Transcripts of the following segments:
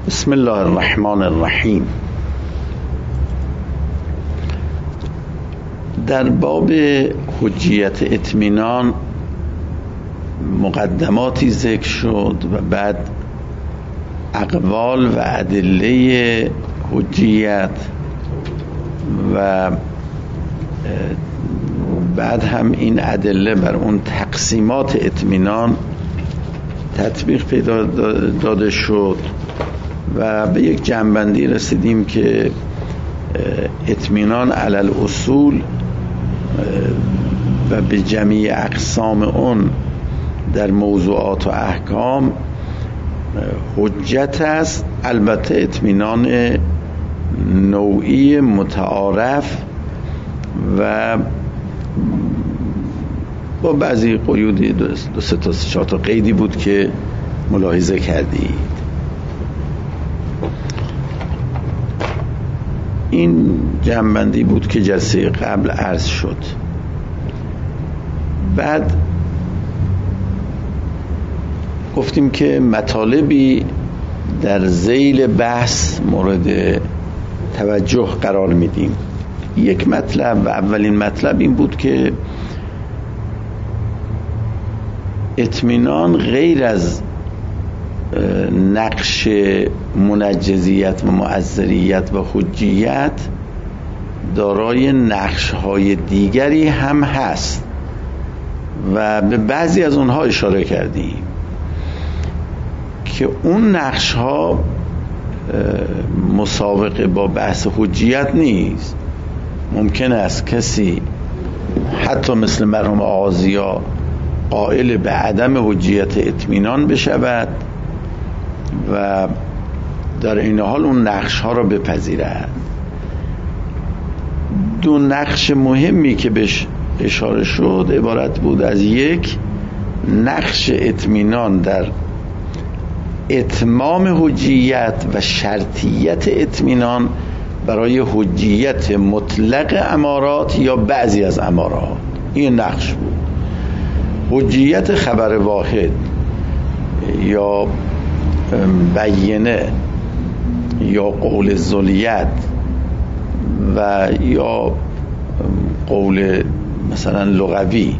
بسم الله الرحمن الرحیم. در باب حجیت اطمینان مقدماتی ذکر شد و بعد اقوال و ادله حجیت و بعد هم این ادله بر اون تقسیمات اطمینان تطبیق پیدا داده شد و به یک جنبندی رسیدیم که اطمینان علی الاصول و به جمیع اقسام اون در موضوعات و احکام حجت است، البته اطمینان نوعی متعارف و با بعضی قیودی دو سه تا چهار تا قیدی بود که ملاحظه کردید. این جنبندی بود که جلسه قبل عرض شد. بعد گفتیم که مطالبی در ذیل بحث مورد توجه قرار میدیم. یک مطلب و اولین مطلب این بود که اطمینان غیر از نقش منجزیت و مؤثریت و حجیت دارای نقش‌های دیگری هم هست و به بعضی از اونها اشاره کردیم که اون نقش‌ها مسابقه با بحث حجیت نیست. ممکن است کسی حتی مثل مرحوم آغازیا قائل به عدم حجیت اطمینان بشود و در این حال اون نقش ها را بپذیرد. دو نقش مهمی که بهش اشاره شد عبارت بود از یک، نقش اطمینان در اتمام حجیت و شرطیت اطمینان برای حجیت مطلق امارات یا بعضی از امارات. این نقش بود. حجیت خبر واحد یا بیینه یا قول ذلیت و یا قول مثلا لغوی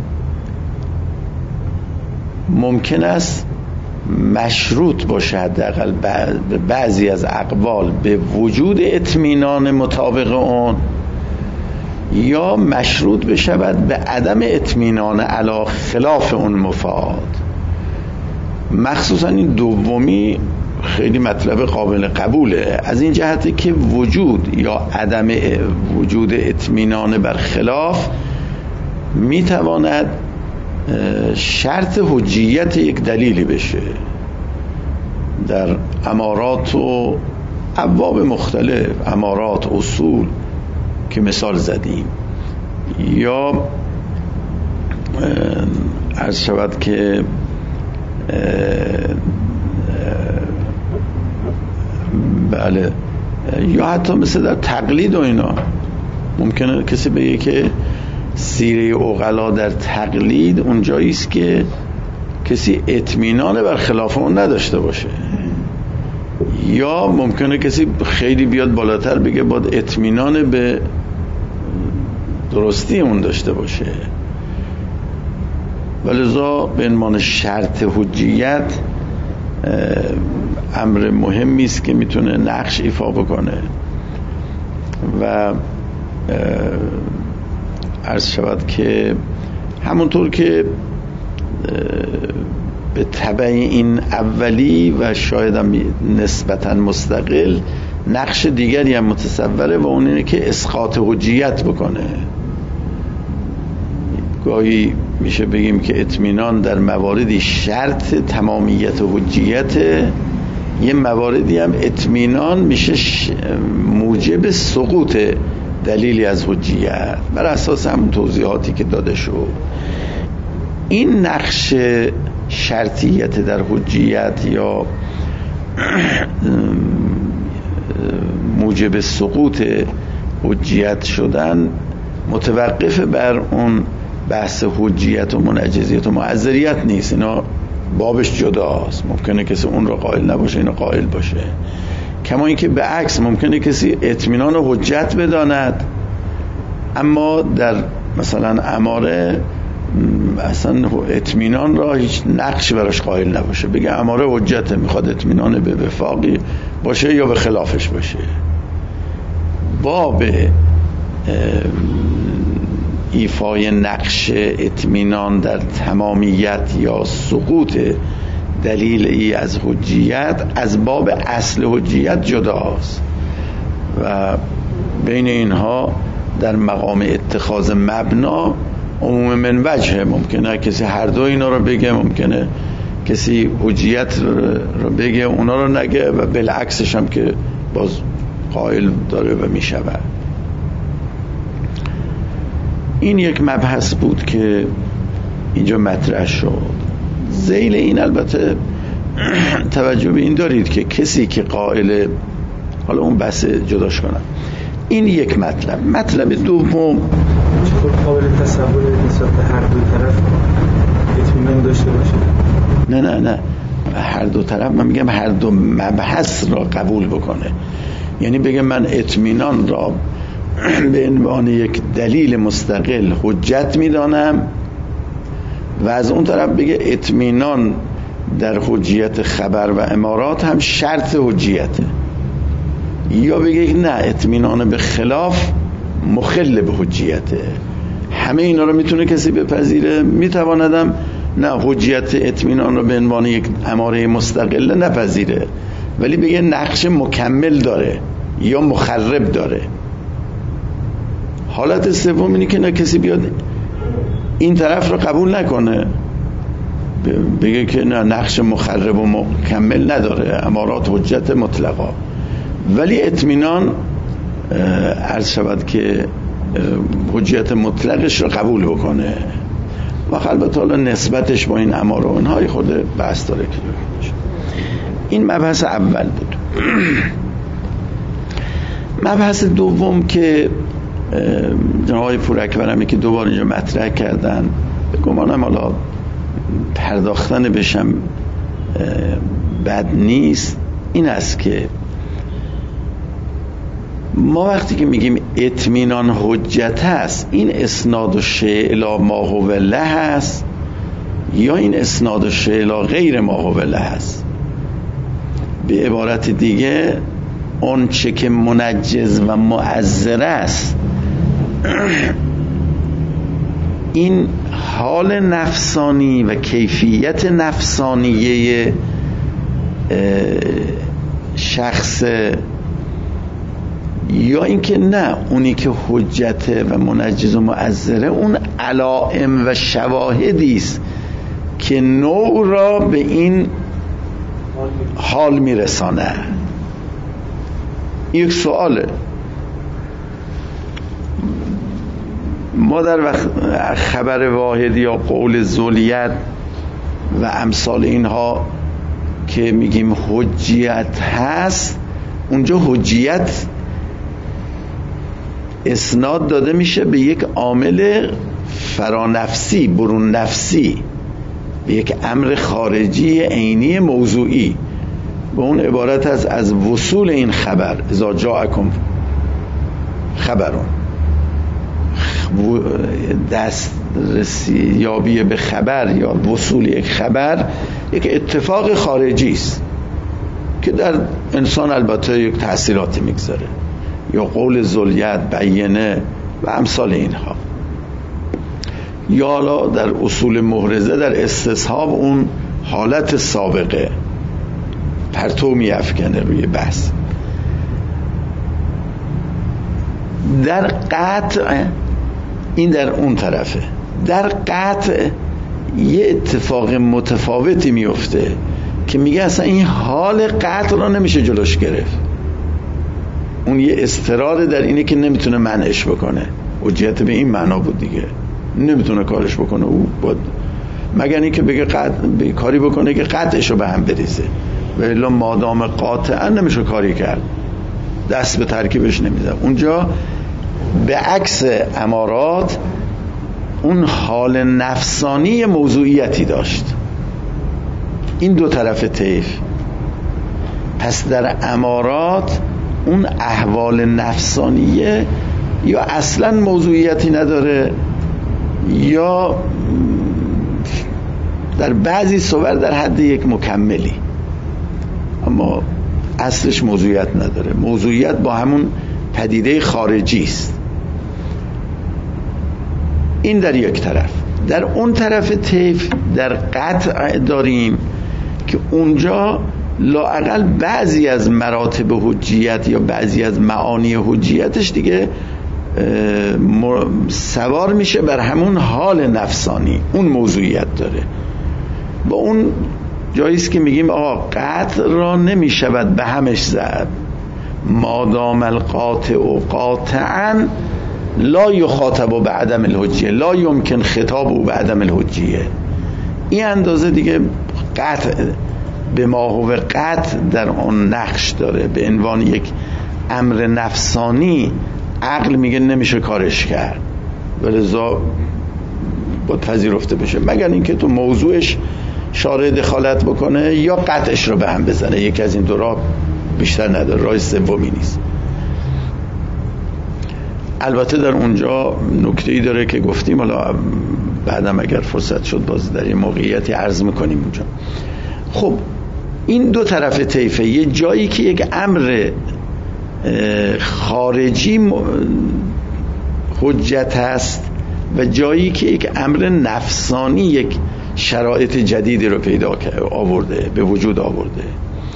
ممکن است مشروط باشه حداقل بعضی از اقوال به وجود اطمینان مطابق اون، یا مشروط بشود به عدم اطمینان علی خلاف اون مفاد. مخصوصا این دومی خیلی مطلب قابل قبوله از این جهتی که وجود یا عدم وجود اطمینان بر خلاف میتواند شرط حجیت یک دلیلی بشه. در امارات و ابواب مختلف، امارات، اصول که مثال زدیم، یا عرض شود که بله، یا حتی مثل در تقلید و اینا ممکنه کسی بگه که سیره عقلا در تقلید اونجایی است که کسی اطمینان بر خلاف اون نداشته باشه، یا ممکنه کسی خیلی بیاد بالاتر بگه باید اطمینان به درستی اون داشته باشه. ولذا به عنوان شرط حجیت امر مهمی است که میتونه نقش ایفا بکنه و عرض شود که همونطور که به تبع این اولی و شاید هم نسبتا مستقل نقش دیگری هم متصوره و اون اینه که اسقاط حجیت بکنه. گاهی میشه بگیم که اطمینان در مواردی شرط تمامیت حجیت، یه مواردی هم اطمینان میشه موجب سقوط دلیلی از حجیت بر اساس همون توضیحاتی که داده شد. این نقش شرطیت در حجیت یا موجب سقوط حجیت شدن متوقف بر اون بحث حجیت و منجزیت و معذریت نیست. اینا بابش جداست. ممکنه کسی اون رو قائل نباشه، اینو قائل باشه. کما اینکه به عکس ممکنه کسی اطمینان و حجت بداند اما در مثلا اماره اصلا اطمینان را هیچ نقشی براش قائل نباشه، بگه اماره حجته، میخواد اطمینان به وفاقی باشه یا به خلافش باشه. باب ایفای نقش اطمینان در تمامیت یا سقوط دلیل ای از حجیت از باب اصل حجیت جداست و بین اینها در مقام اتخاذ مبنا عموم من وجه، ممکنه کسی هر دو اینا رو بگه، ممکنه کسی حجیت رو بگه اونا رو نگه و بالعکسش هم که باز قائل داره و میشود. این یک مبحث بود که اینجا مطرح شد. ذیل این البته توجه به این دارید که کسی که قائل، حالا اون بحث جداش کنم، این یک مطلب دوم چطور قابل تصور نسبت به هر دو طرف اطمینان داشته باشه؟ نه هر دو طرف، من میگم هر دو مبحث را قبول بکنه، یعنی بگه من اطمینان را به عنوان یک دلیل مستقل حجت میدانم و از اون طرف بگه اطمینان در حجیت خبر و امارات هم شرط حجیته، یا بگه نه اطمینان به خلاف مخل به حجیته. همه اینا رو میتونه کسی بپذیره، میتواندم نه حجیت اطمینان رو به عنوان یک اماره مستقل نپذیره ولی بگه نقش مکمل داره یا مخرب داره. حالت سوم اینه که نه کسی بیاد این طرف رو قبول نکنه، بگه که نه نقش مخرب و مکمل نداره، امارات حجت مطلقا، ولی اطمینان عرض شود که حجت مطلقش رو قبول بکنه و البته حالا نسبتش با این اماره و اینهای خود بحث داره که این مبحث اول بود. مبحث دوم که جناب پوراکبرمی که دوباره اینجا مطرح کردن، به گمانم حالا پرداختن بشم بد نیست، این است که ما وقتی که میگیم اطمینان حجت هست، این اسناد الشیء الی ما هو له هست یا این اسناد الشیء الی غیر ما هو له هست؟ به عبارت دیگه اون چه که منجز و معذر است، این حال نفسانی و کیفیت نفسانیه شخص، یا اینکه نه اونی که حجت و منجز و معذره اون علائم و شواهدی است که نوع را به این حال میرسانه. یک سواله، ما در خبر واحد یا قول ذولیت و امثال اینها که میگیم حجیت هست، اونجا حجیت اسناد داده میشه به یک عامل فرانفسی، برون نفسی، به یک امر خارجی عینی موضوعی، به اون عبارت از وصول این خبر، اذا جاءکم خبرون، دسترسی یابی به خبر یا وصول یک خبر یک اتفاق خارجی است که در انسان البته یک تأثیراتی میگذاره، یا قول ذولیت، بینه و امثال اینها، یا حالا در اصول محرزه در استصحاب اون حالت سابقه پرتو میافکنه روی بحث. در قطع این در اون طرفه، در قطع یه اتفاق متفاوتی میفته که میگه اصلا این حال قطع را نمیشه جلوش گرفت. اون یه استرار در اینه که نمیتونه منعش بکنه، حجیت به این معنا بود دیگه، نمیتونه کارش بکنه، او باید مگر اینکه بگه کاری بکنه که قطعش رو به هم بریزه، و الا مادام قاطعا نمیشه کاری کرد، دست به ترکیبش نمیده. اونجا به عکس امارات اون حال نفسانی موضوعیتی داشت. این دو طرف طیف. پس در امارات اون احوال نفسانیه یا اصلا موضوعیتی نداره یا در بعضی صور در حد یک مکملی، اما اصلش موضوعیت نداره. موضوعیت با همون پدیده خارجی است. این در یک طرف. در اون طرف طیف در قطع داریم که اونجا لااقل بعضی از مراتب حجیت یا بعضی از معانی حجیتش دیگه سوار میشه بر همون حال نفسانی، اون موضوعیت داره. با اون جاییست که میگیم آقا قطع را نمیشود به همش زد، مادام القاطع قاطعا لا یخاطب بعدم الحجیه، لا یمکن خطاب بعدم الحجیه. این اندازه دیگه قطع به ما هو قطع در اون نقش داره. به عنوان یک امر نفسانی عقل میگه نمیشه کارش کرد، ولذا باید پذیرفته بشه، مگر اینکه تو موضوعش شارع دخالت بکنه یا قطعش رو به هم بزنه. یکی از این دو راه بیشتر نداره، راه سومی نیست. البته در اونجا نکته‌ای داره که گفتیم، حالا بعدم اگر فرصت شد باز در یه موقعیتی عرض میکنیم اونجا. خب این دو طرف طیفه، یه جایی که یک امر خارجی حجت هست و جایی که یک امر نفسانی یک شرایط جدیدی رو پیدا آورده، به وجود آورده.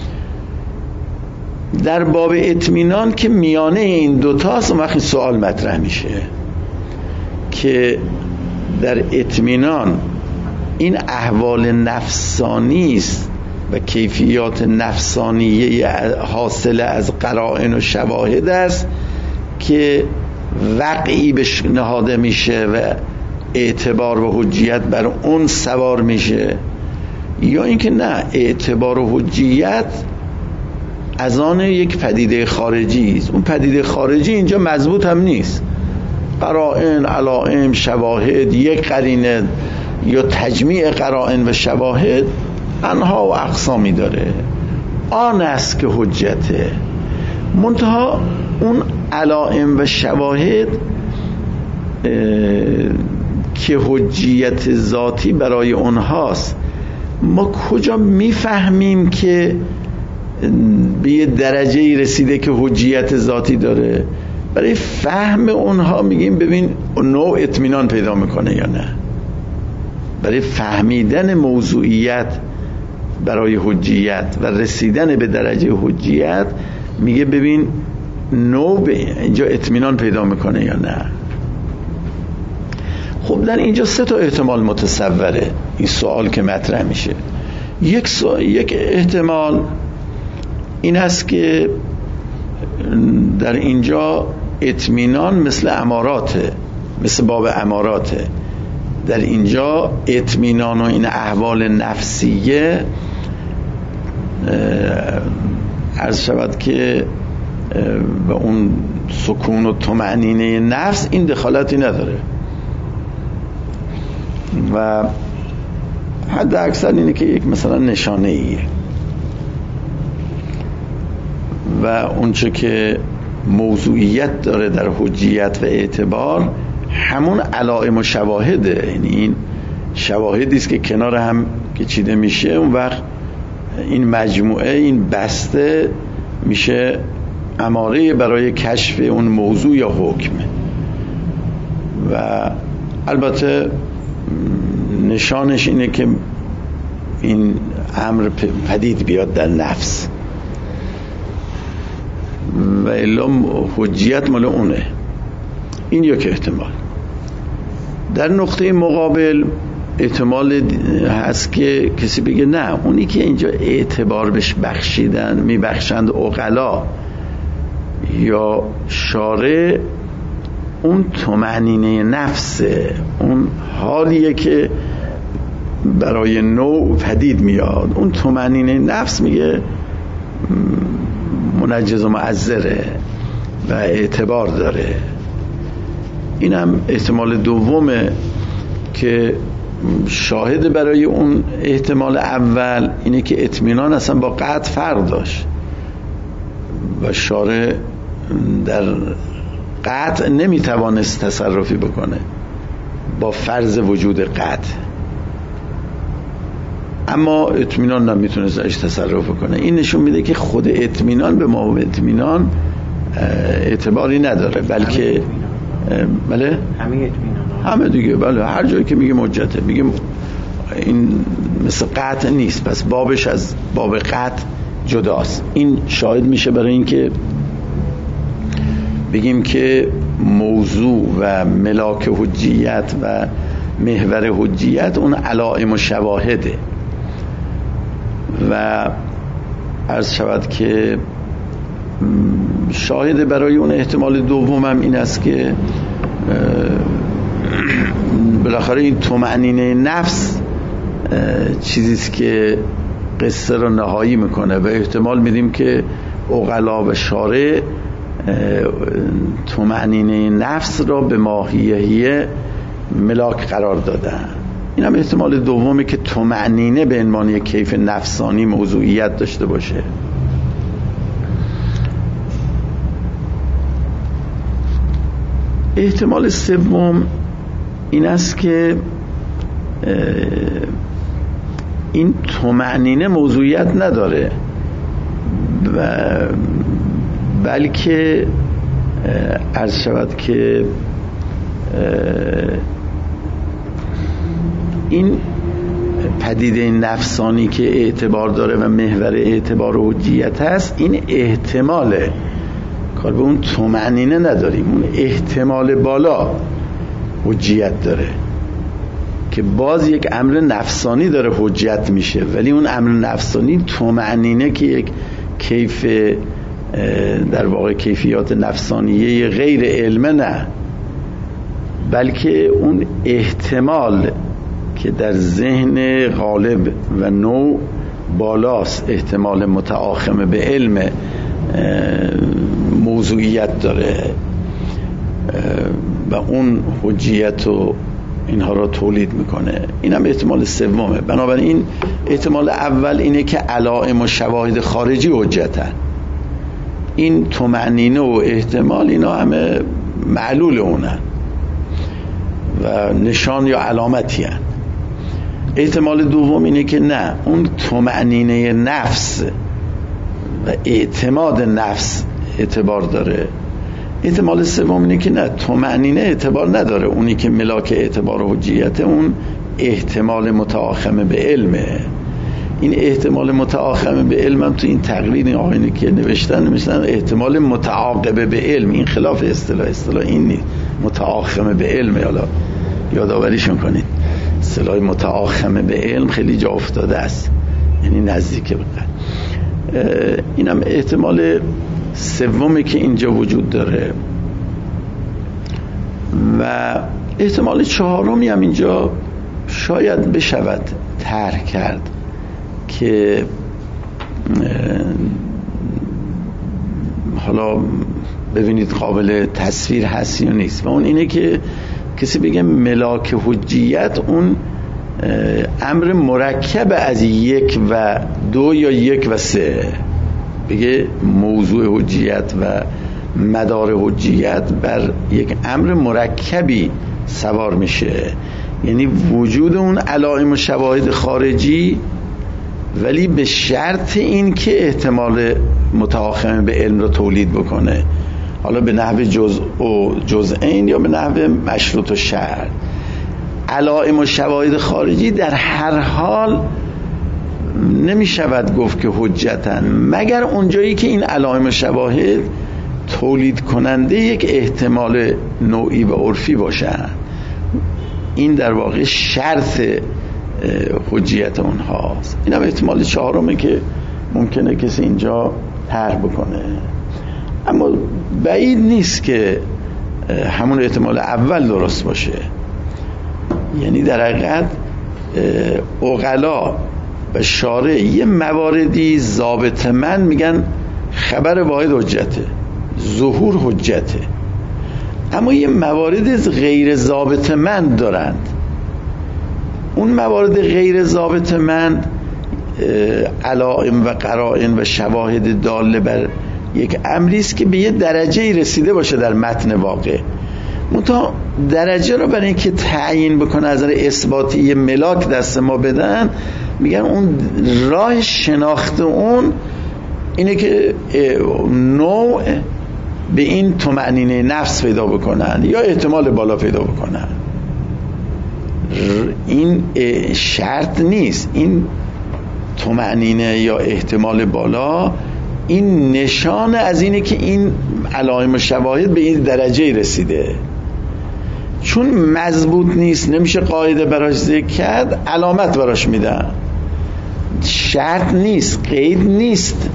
در باب اطمینان که میانه این دوتاست، اون وقت سوال مطرح میشه که در اطمینان این احوال نفسانی است و کیفیات نفسانیه حاصله از قرائن و شواهد است که وقعی بهش نهاده میشه و اعتبار و حجیت بر اون سوار میشه، یا اینکه نه، اعتبار و حجیت از آن یک پدیده خارجی است. اون پدیده خارجی اینجا مضبوط هم نیست. قرائن، علائم، شواهد، یک قرینه یا تجمیع قرائن و شواهد انها و اقسامی داره، آن است که حجته. منتها اون علائم و شواهد که حجیت ذاتی برای اونهاست، ما کجا میفهمیم که به یه درجه‌ای رسیده که حجیت ذاتی داره؟ برای فهم اونها میگیم ببین نوع اطمینان پیدا میکنه یا نه. برای فهمیدن موضوعیت برای حجیت و رسیدن به درجه حجیت میگه ببین نوع اینجا اطمینان پیدا میکنه یا نه. خب در اینجا سه تا احتمال متصوره این سوال که مطرح میشه. یک احتمال این است که در اینجا اطمینان مثل اماراته، مثل باب اماراته. در اینجا اطمینان و این احوال نفسیه عرض شود که به اون سکون و طمأنینه نفس این دخالتی نداره و حد اکثر اینه که یک مثلا نشانه ایه و اونچه که موضوعیت داره در حجیت و اعتبار همون علائم و شواهده. یعنی این شواهدی است که کنار هم که چیده میشه، اون وقت این مجموعه، این بسته میشه اماره برای کشف اون موضوع یا حکم. و البته نشانش اینه که این امر پدید بیاد در نفس و الا حجیت مال اونه. این یک احتمال. در نقطه مقابل احتمال هست که کسی بگه نه، اونی که اینجا اعتبار بهش بخشیدن، میبخشند عقلا یا شارع، اون طمأنینه نفسه، اون حالیه که برای نوع پدید میاد. اون طمأنینه نفس میگه منجز و معذره و اعتبار داره. این هم احتمال دومه که شاهد برای اون احتمال اول اینه که اطمینان اصلا با قطع فرق داشت. و شارع در قطع نمیتوانست تصرفی بکنه با فرض وجود قطع، اما اطمینان نمیتونست ازش تصرف کنه. این نشون میده که خود اطمینان به ما اطمینان اعتباری نداره، بلکه بله همه دیگه بله، هر جایی که میگه حجته میگیم این مثل قطع نیست، پس بابش از باب قطع جداست. این شاهد میشه برای اینکه بگیم که موضوع و ملاک حجیت و محور حجیت اون علائم و شواهده. و عرض شود که شاهد برای اون احتمال دومم این است که بالاخره این طمأنینه نفس چیزیست که قصه رو نهایی میکنه و احتمال میدیم که عقلا و شارع طمأنینه نفس را به ماهیه ملاک قرار دادن. این هم احتمال دومه که طمأنینه به عنوان یک کیف نفسانی موضوعیت داشته باشه. احتمال سوم این است که این طمأنینه موضوعیت نداره، بلکه عرض شود که این پدیده نفسانی که اعتبار داره و محور اعتبار و حجیت هست، این احتماله، کار به اون طمأنینه نداریم، اون احتمال بالا حجیت داره که باز یک امر نفسانی داره حجت میشه، ولی اون امر نفسانی طمأنینه که یک کیف در واقع کیفیات نفسانیه غیر علمه نه، بلکه اون احتمال که در ذهن غالب و نوع بالاست، احتمال متآخم به علم موضوعیت داره و اون حجیت و اینها را تولید میکنه. این هم احتمال سومه. بنابراین احتمال اول اینه که علائم و شواهد خارجی حجتن، این طمأنینه و احتمال اینا همه معلول اونن و نشان یا علامتی هن. احتمال دوم اینه که نه، اون طمأنینه نفس و اعتماد نفس اعتبار داره. احتمال سوم اینه که نه، طمأنینه اعتبار نداره، اونی که ملاک اعتبار و حجیت اون احتمال متآخم به علمه. این احتمال متآخم به علم هم تو این تقریر آینه که نوشتن احتمال متعاقب به علم. این خلاف اصطلاح این نیست، متآخم به علم، حالا یادآوریشون کنید اصطلاح متآخم به علم خیلی جا افتاده است، یعنی نزدیک به اینم احتمال سومی که اینجا وجود داره. و احتمال چهارمی هم اینجا شاید بشود طرح کرد که حالا ببینید قابل تصویر هست یا نیست، و اون اینه که کسی بگه ملاک حجیت اون امر مرکب از 1 و 2 یا 1 و 3، بگه موضوع حجیت و مدار حجیت بر یک امر مرکبی سوار میشه، یعنی وجود اون علائم و شواهد خارجی، ولی به شرط این که احتمال متآخم به علم رو تولید بکنه، حالا به نحو جزء و جزئین یا به نحو مشروط و شرط. علائم و شواهد خارجی در هر حال نمی شود گفت که حجتن، مگر اونجایی که این علائم و شواهد تولید کننده یک احتمال نوعی و عرفی باشن. این در واقع شرط حجیت اونهاست. این هم احتمال چهارمه که ممکنه کسی اینجا طرح بکنه، اما بعید نیست که همون احتمال اول درست باشه. یعنی در حقیقت عقلا و شارع یه مواردی ضابطه‌مند میگن خبر واحد حجته، ظهور حجته، اما یه موارد غیر ضابطه‌مند دارند. اون موارد غیر ضابطه‌مند علائم و قرائن و شواهد داله بر یک امری است که به یه درجه رسیده باشه در متن واقع. منتها درجه رو برای اینکه تعیین بکنه از نظر اثباتی یه ملاک دست ما بدن، میگن اون راه شناخت اون اینه که نوع به این طمأنینه نفس پیدا بکنن یا احتمال بالا پیدا بکنن. این شرط نیست، این طمأنینه یا احتمال بالا این نشان از اینه که این علائم و شواهد به این درجه رسیده. چون مضبوط نیست، نمیشه قاعده براش ذکر کرد، علامت براش میدن. شرط نیست، قید نیست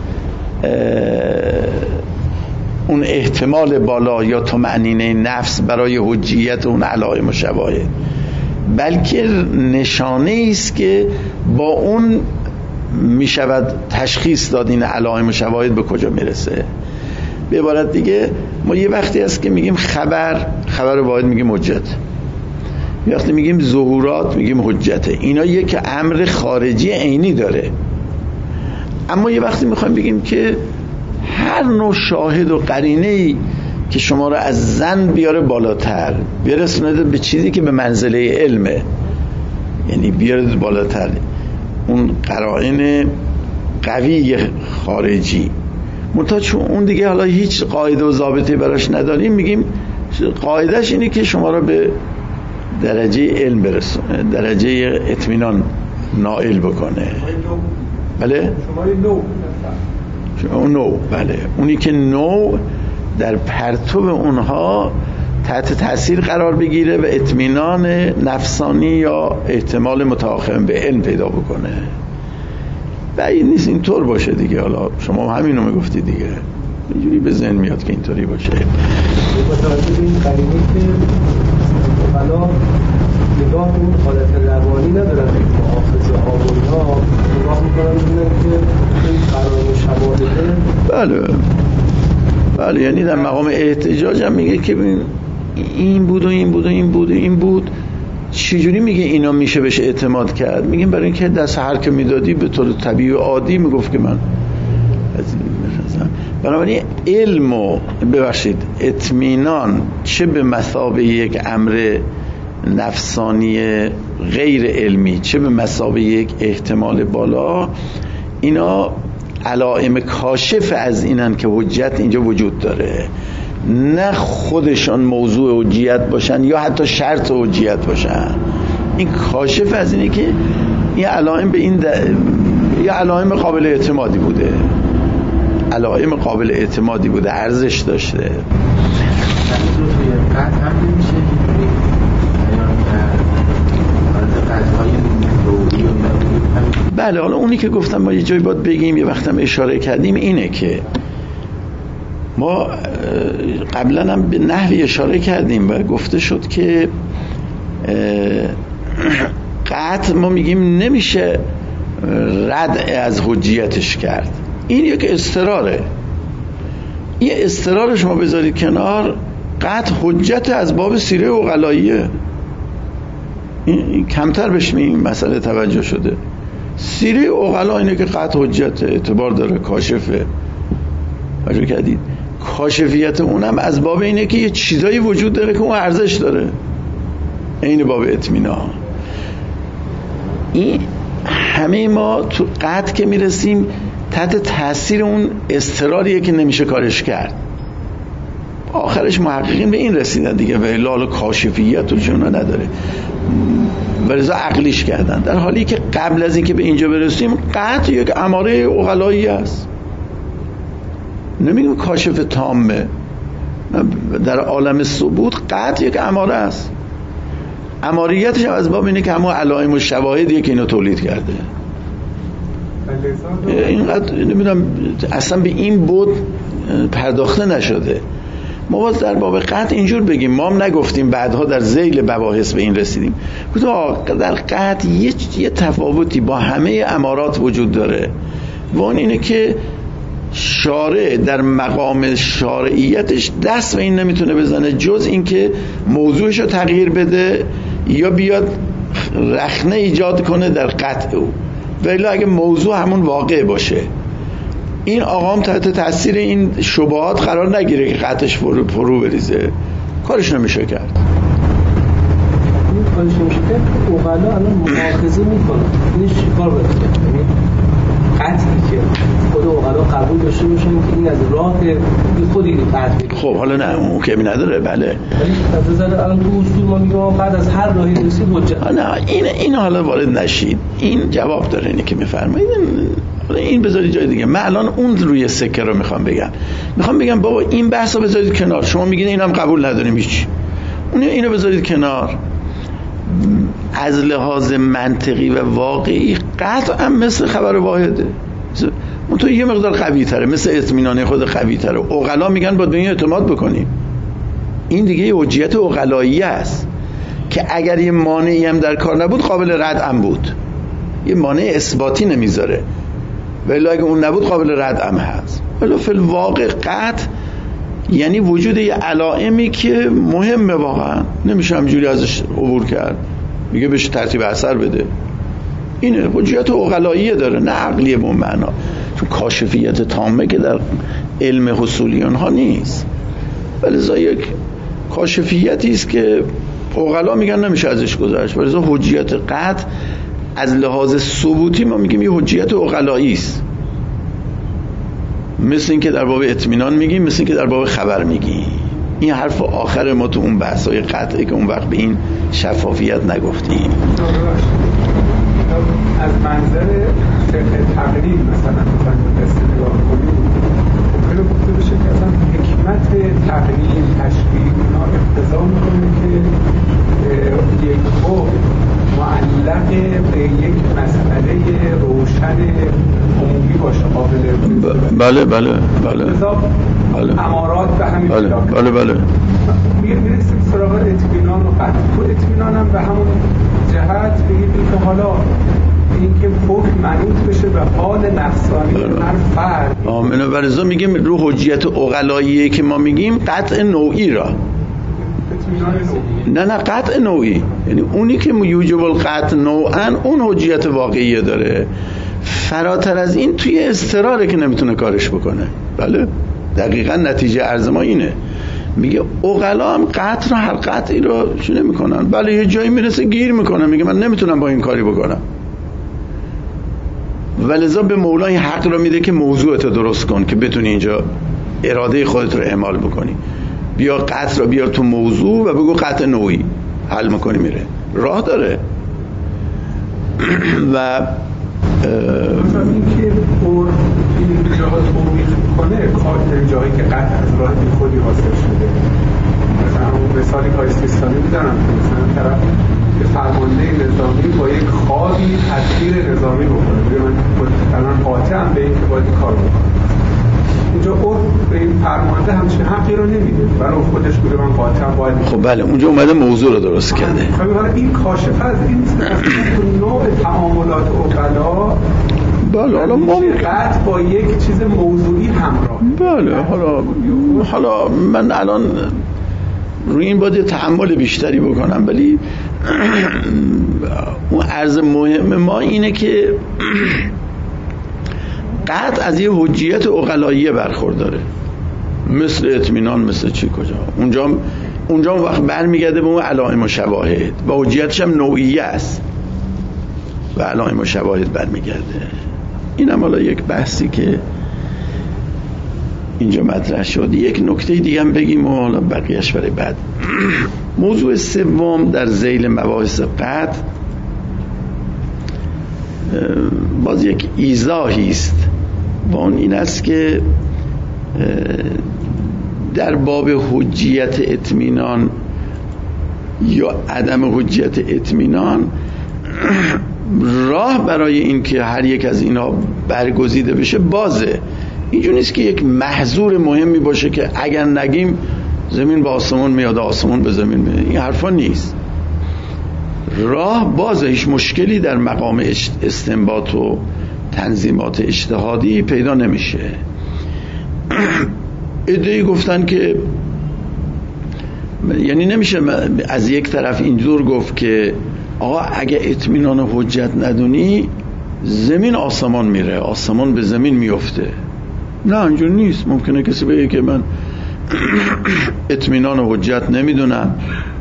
اون احتمال بالا یا طمأنینه نفس برای حجیت اون علائم و شواهد، بلکه نشانه است که با اون میشود تشخیص داد این علائم و شواهد به کجا میرسه. به عبارت دیگه ما یه وقتی هست که میگیم خبر واحد میگیم حجت، یه وقتی میگیم ظهورات میگیم حجته. اینا یک امر خارجی عینی داره. اما یه وقتی میخوایم بگیم که هر نوع شاهد و قرینه‌ای که شما رو از ظن بیاره بالاتر، برسونه به چیزی که به منزله علمه، یعنی بیاره بالاتر، اون قرائن قوی خارجی، منتها چون اون دیگه حالا هیچ قاعده و ضابطه براش نداریم، میگیم قاعدش اینه که شما رو به درجه علم برسونه، درجه اطمینان نائل بکنه. بله؟ شما نو، بله، اونی که نو در پرتو اونها تحت تاثیر قرار بگیره و اطمینان نفسانی یا احتمال متآخم به علم پیدا بکنه. بعید نیست اینطور باشه دیگه. حالا شما همینو میگفتی دیگه، اینجوری به ذهن میاد که اینطوری باشه. متوجه این قرینه که حالا نگاه اون حالت روانی ندارن که محافظه ها و اینها نگاه میکنن ببینن که این قرائن و شواهده. بله، یعنی در مقام احتجاج هم میگه که این بود و این بود و این بود و این بود. چجوری میگه اینا میشه بهش اعتماد کرد؟ میگیم برای اینکه دست هر که میدادی به طور طبیعی و عادی میگفت که من بنابراین علم و اطمینان چه به مثابه یک امر نفسانی غیر علمی چه به مثابه یک احتمال بالا، اینا علائم کاشف از اینن که حجت اینجا وجود داره، نه خودشان موضوع حجیت باشن یا حتی شرط حجیت باشن. این کاشف از اینه که این علائم به این یه علائم قابل اعتمادی بوده، علائم قابل اعتمادی بوده، ارزش داشته. بله، حالا اونی که گفتم ما یه جایی باید بگیم، یه وقتم اشاره کردیم، اینه که ما قبلا هم به نحوی اشاره کردیم و گفته شد که قطع ما میگیم نمیشه رد از حجیتش کرد. این یک اضطراره، این اضطرار شما بذارید کنار. قطع حجت از باب سیره عقلاییه، این کمتر بهش این مسئله توجه شده. سیره عقلا اینه که قطع حجت اعتبار داره، کاشفه. توجه کردید؟ کاشفیت اونم از باب اینه که یه چیزایی وجود داره که اون ارزش داره، این باب اطمینان. این همه ما تو قطع که میرسیم تحت تاثیر اون اضطراریه که نمیشه کارش کرد. آخرش محققین به این رسیدن دیگه، و الا کاشفیت و جونا نداره، ولذا عقلیش کردن. در حالی که قبل از اینکه به اینجا برسیم قطع یک اماره عقلایی است، نمیگیم کاشف تامه. در عالم ثبوت قطع یک اماره است، اماریتش هم از باب اینه که همون علائم و شواهدیه که اینو تولید کرده. اینقدر نمیدونم اصلا به این بود پرداخته نشده. ما باید در باب قطع اینجور بگیم، ما هم نگفتیم، بعدها در ذیل مباحث به این رسیدیم، گفتم در قطع یه تفاوتی با همه امارات وجود داره و اون اینه که شارع در مقام شارعیتش دست به این نمیتونه بزنه جز اینکه موضوعش رو تغییر بده یا بیاد رخنه ایجاد کنه در قطع او، ولی اگه موضوع همون واقع باشه. این آقام تحت تاثیر این شبهات قرار نگیره که قطعش فرو بریزه، کارش نمیشه کرد. کارش نمیشه کرد. اوغلا الان مؤاخذه میکنه، این چیکار باید کرد؟ یعنی قطعی که خود اوغلا قبول داشته باشن که این از راه خود این قطعی. خب حالا نه اون که نداره. بله ولی از الان تو اصول ما میگم بعد از هر راهی رسید حجت. نه این حالا وارد نشید. این جواب داره اینی که میفرمایید. این بذارید جای دیگه. من الان اون روی سکه رو میخوام بگم بابا این بحثا بذارید کنار. شما میگین اینم قبول نداریم هیچ. اینو بذارید کنار. از لحاظ منطقی و واقعی قطعا مثل خبر واحده. اون تو یه مقدار قوی تره، مثل اطمینان خود قوی تره. عقلا میگن باید به این اعتماد بکنیم. این دیگه حجیت عقلایی است که اگر یه مانعی هم در کار نبود قابل رد هم بود. یه مانع اثباتی نمیذاره، ولی اگه اون نبود قابل رد هم هست. ولی فی الواقع قطع یعنی وجود یه علائمی که مهمه، واقعا نمیشه همجوری ازش عبور کرد، میگه بهش ترتیب اثر بده. اینه حجیت عقلاییه داره، نه عقلیه به اون معنا. چون کاشفیت تامه که در علم حصولیان ها نیست، ولی ازا یک کاشفیتی است که عقلا میگن نمیشه ازش گذشت. ولی ازا حجیت قطع از لحاظ ثبوتی ما میگیم یه حجیت عقلایی است. مثل این که در باب اطمینان میگیم، مثل این که در باب خبر میگیم. این حرف آخر ما تو اون بحثای قطعی که اون وقت به این شفافیت نگفتیم. از منظر فقه تقلید مثلا دست نگاه کنیم، ممکنه گفته بشه که اصلا حکمت تقلید تشبیه اینا اقتضا میکنه که یک حکم معلق به یک مسئله روشن عمومی باشه، قابل بله امارات به همین بله میرسیم سراغ اطمینان و قطع. تو اطمینان هم به همون جهت بگید که حالا اینکه حکم منوط بشه به حال نفسانی هر فرد. اینو برزا میگیم رو حجیت عقلاییه که ما میگیم قطع نوعی را. نه قطع نوعی، یعنی اونی که یوجب القطع نوعا اون حجیت واقعیه داره. فراتر از این توی اضطراره که نمیتونه کارش بکنه. بله دقیقا نتیجه عرض ما اینه. میگه عقلا هم قطع رو هر قطعی رو شو نمیکنن. بله یه جایی میرسه گیر میکنه، میگه من نمیتونم با این کاری بکنم، ولذا به مولا این حق رو میده که موضوعت درست کن که بتونی اینجا اراده خودت رو اعمال بکنی. بیا قطع رو بیار تو موضوع و بگو قطع نوعی، حل میکنی میره. راه داره. و مثلا اینکه این جاها تومیق کنه جایی که قطع از راه بی خودی حاصل شده. مثلا اون مثالی که استثنایی میدارم که مثلا طرف به فرمانده نظامی با یک خوابی تدبیر نظامی بکنه، من قاطعم به این که باید کار بکنه. اونجا به این فرمانده همچین حقی رو نمیده، برای خودش بوده من قاطعم باید. خب بله اونجا اومده موضوع رو درست کرده. خب این کاشفه از این نوع تعاملات عقلا. بله حالا قطع با یک چیز موضوعی همراه. بله حالا من الان روی این باید تأمل بیشتری بکنم، ولی اون عرض مهم ما اینه که قطع از یه حجیت عقلاییه برخورداره، مثل اطمینان، مثل چی کجا. اونجا وقت برمیگرده به اون علائم و شواهد و حجیتش هم نوعیه است و علائم و شواهد برمیگرده. این هم حالا یک بحثی که اینجا مطرح شد. یک نکته دیگه هم بگیم و حالا بقیهش برای بعد. موضوع سوم در ذیل مباحث قطع باز یک ایضاحی است و اون این است که در باب حجیت اطمینان یا عدم حجیت اطمینان راه برای این که هر یک از اینا برگزیده بشه بازه. اینجور نیست که یک محظور مهمی باشه که اگر نگیم زمین به آسمون میاد، آسمون به زمین میاد. این حرفا نیست. راه بازه، هیچ مشکلی در مقام استنباط و تنظیمات اجتهادی پیدا نمیشه. عده‌ای گفتن که یعنی نمیشه از یک طرف اینجور گفت که آقا اگه اطمینان حجت ندونی زمین آسمان میره، آسمان به زمین میفته. نه اینجور نیست. ممکنه کسی بگه که من اطمینان و حجت نمیدونم،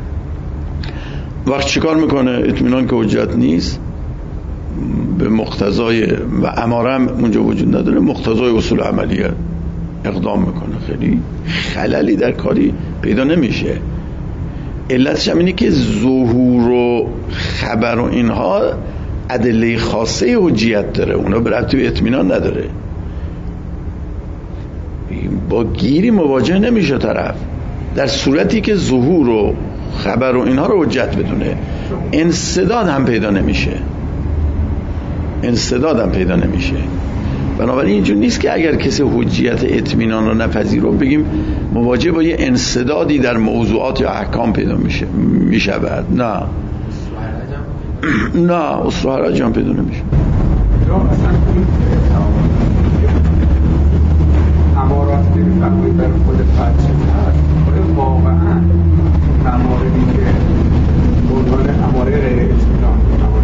وقت چیکار میکنه؟ اطمینان که حجت نیست، به مقتضای و اماره هم اونجا وجود نداره، مقتضای اصول عملیه اقدام میکنه، خیلی خللی در کاری پیدا نمیشه. علتش هم اینه که ظهور و خبر و اینها ادله خاصه حجیت داره، اونا به ربطی به اطمینان نداره. با گیری مواجه نمیشه طرف در صورتی که ظهور و خبر و اینها رو حجت بدونه. انسداد هم پیدا نمیشه، بنابراین اینجور نیست که اگر کسی حجیت اطمینان رو نپذیره بگیم مواجه با یه انسدادی در موضوعات یا احکام پیدا میشود. نه اصل و حرج هم پیدا نمیشه. امارات که می‌فرمایید در خود فرض هست، واقعا مواردی که عنوان اماره غیر اطمینان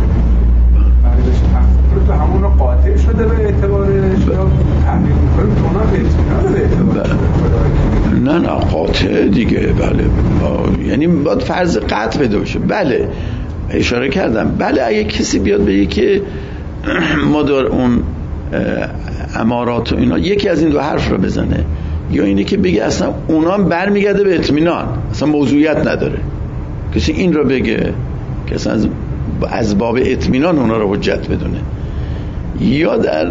تو همون رو قاطع شده به اعتبارش یا تحمیل میکنیم که اونا به اطمینان به اعتبارش؟ نه قاطع دیگه. بله یعنی باید فرض قطع بده باشه. بله اشاره کردم. بله اگه کسی بیاد بگه که ما در اون امارات و اینا یکی از این دو حرف رو بزنه، یا اینه که بگه اصلا اونا هم برمیگرده به اطمینان، اصلا موضوعیت نداره، کسی این رو بگه که اصلا از باب اطمینان اونا رو حجت بدونه، یا در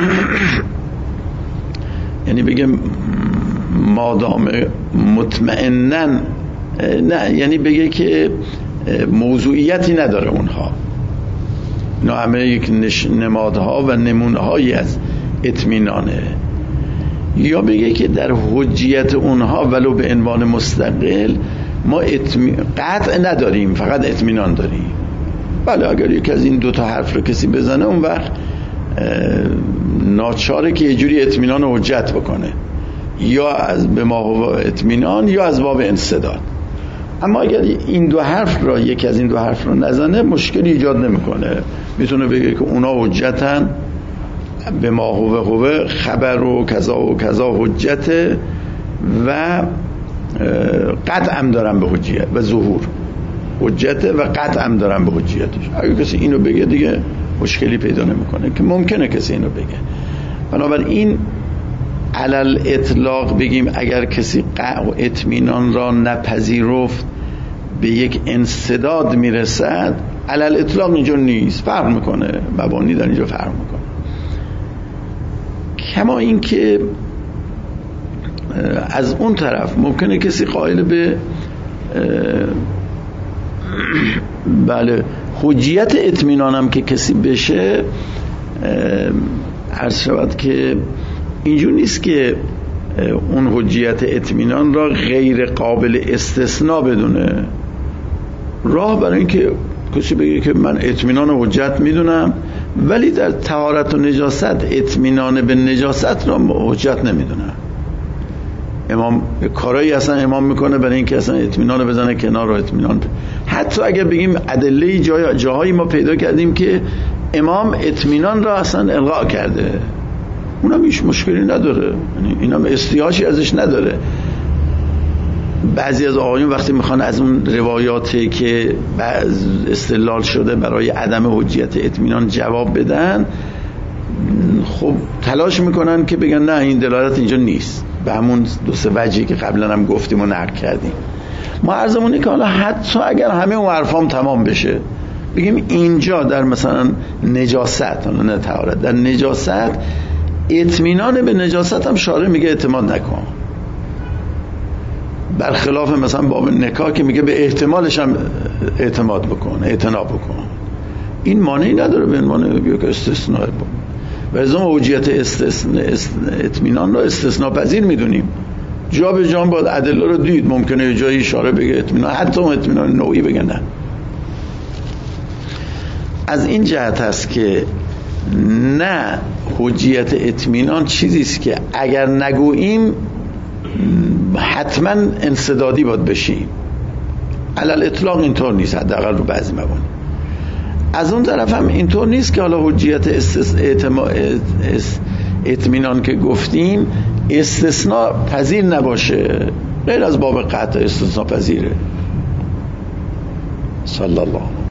یعنی بگه مادام مطمئنن، نه یعنی بگه که موضوعیتی نداره اونها، اینا همه یک نمادها و نمونه هایی از اطمینانه، یا بگه که در حجیت اونها ولو به عنوان مستقل ما قطع نداریم، فقط اطمینان داریم. بله اگر یک از این دوتا حرف رو کسی بزنه اون وقت ناچاره که یه جوری اطمینان رو حجت بکنه، یا از به ما هو اطمینان یا از باب انسداد. اما اگر این دو حرف را یک از این دو حرف رو نزنه مشکلی ایجاد نمیکنه، میتونه بگه که اونا حجتن، به ما هو خبر و کذا و کذا حجته و قطعم دارم به حجیت و ظهور حجته و قطعم دارم به حجیتش. اگر کسی اینو بگه دیگه مشکلی پیدا نمیکنه، که ممکنه کسی اینو بگه. بنابراین علل اطلاق بگیم اگر کسی اطمینان را نپذیرفت به یک انسداد میرسد، علل اطلاق اینجا نیست، فرق میکنه، مبانی در اینجا فرق میکنه. کما این که از اون طرف ممکنه کسی قائل به بله حجیت اطمینانم که کسی بشه، عرض شود که اینجور نیست که اون حجیت اطمینان را غیر قابل استثناء بدونه. راه برای این که کسی بگه که من اطمینان و حجت میدونم ولی در طهارت و نجاست اطمینان به نجاست را حجت نمیدونم. امام کارایی اصلا امام میکنه برای این که اصلا اطمینان بزنه کنار رو اطمینان. حتی اگر بگیم ادله جاهایی ما پیدا کردیم که امام اطمینان را اصلا الغا کرده، اونم هیچ مشکلی نداره، یعنی اینم استیاجی ازش نداره. بعضی از آقایون وقتی میخوان از اون روایاتی که استدلال شده برای عدم حجیت اطمینان جواب بدن، خب تلاش میکنن که بگن نه این دلالت اینجا نیست، به همون دو سه وجهی که قبلا هم گفتیم و نقل کردیم. ما عرضمونه که حالا حتی اگر همه اون حرفام تمام بشه، بگیم اینجا در مثلا نجاست، حالا نه طهارت، در نجاست اطمینان به نجاست هم شارع میگه اعتماد نکن، برخلاف مثلا باب نکاح که میگه به احتمالش هم اعتماد بکن، اعتنا بکن. این مانعی نداره به عنوان یک استثناء. و از اون حجیت اطمینان رو استثناء پذیر میدونیم، جا به جا باید ادله رو دید، ممکنه یه جایی اشاره بگه اطمینان، حتی اون اطمینان نوعی بگن نه. از این جهت هست که نه، حجیت اطمینان چیزی است که اگر نگوییم حتما انسدادی باید بشیم. علل اطلاق اینطور نیست، حداقل رو بعضی مبانی. اطمینان که گفتیم استثناء پذیر نباشه، غیر از باب قطع استثناء پذیره. صلی الله